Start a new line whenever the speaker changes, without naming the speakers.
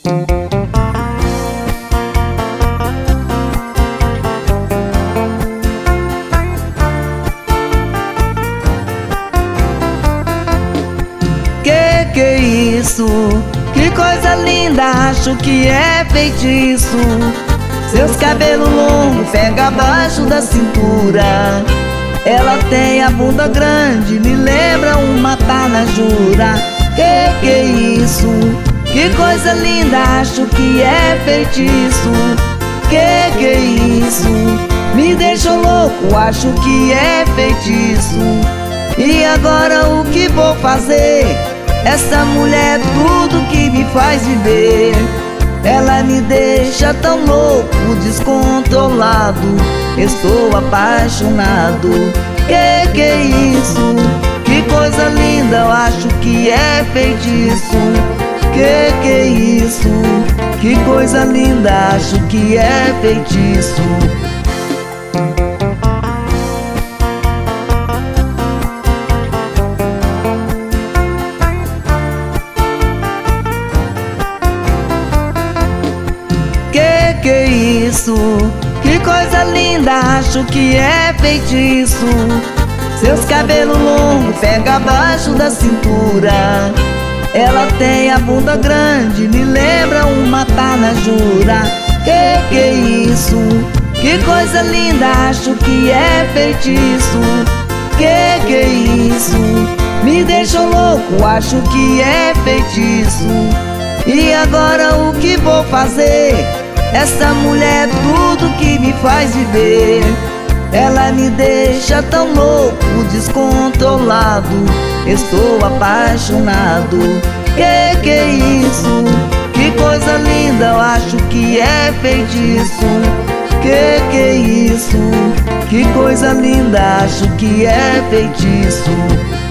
Que é isso? Que coisa linda, acho que é feitiço. Seus cabelos longos pega abaixo da cintura. Ela tem a bunda grande, me lembra uma tanajura. Que é isso? Que coisa linda, acho que é feitiço. Que é isso? Me deixou louco, acho que é feitiço. E agora o que vou fazer? Essa mulher é tudo que me faz viver. Ela me deixa tão louco, descontrolado. Estou apaixonado. Que é isso? Que coisa linda, eu acho que é feitiço. Que é isso? Que coisa linda, acho que é feitiço. Que é isso? Que coisa linda, acho que é feitiço. Seus cabelos longos pega abaixo da cintura. Ela tem a bunda grande, me lembra uma tanajura. Que é isso? Que coisa linda, acho que é feitiço. Que é isso? Me deixou louco, acho que é feitiço. E agora o que vou fazer? Essa mulher é tudo que me faz viver. Ela me deixa tão louco, descontrolado. Estou apaixonado. Que é isso? Que coisa linda, eu acho que é feitiço. Que é isso? Que coisa linda, acho que é feitiço.